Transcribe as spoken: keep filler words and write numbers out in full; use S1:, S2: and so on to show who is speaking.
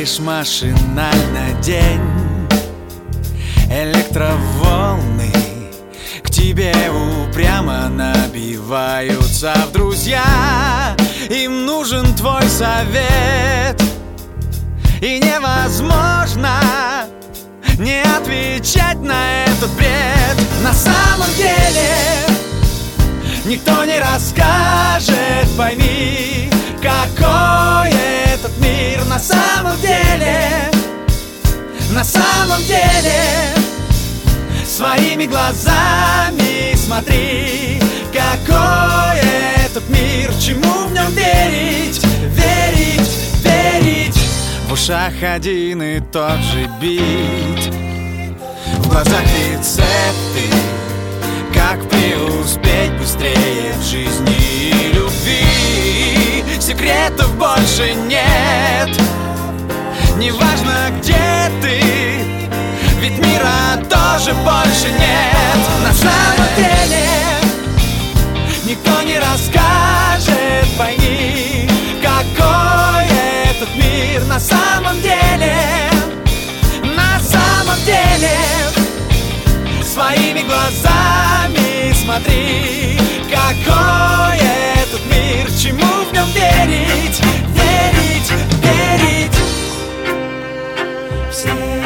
S1: лишь машинально день. Электроволны к тебе упрямо набиваются в друзья. Им нужен твой совет, и невозможно не отвечать на этот бред. На самом деле никто не расскажет, пойми, какой этот мир на самом деле. На самом деле своими глазами смотри, какой этот мир, чему в нем верить, верить, верить. В ушах один и тот же бит, в глазах рецепты, как преуспеть быстрее в жизни и любви. Секретов больше нет, неважно где ты, ведь мира тоже больше нет. На самом деле никто не расскажет, пойми, какой этот мир на самом деле. На самом деле своими глазами смотри, какой этот мир, чему в нем верить, верить, верить. Все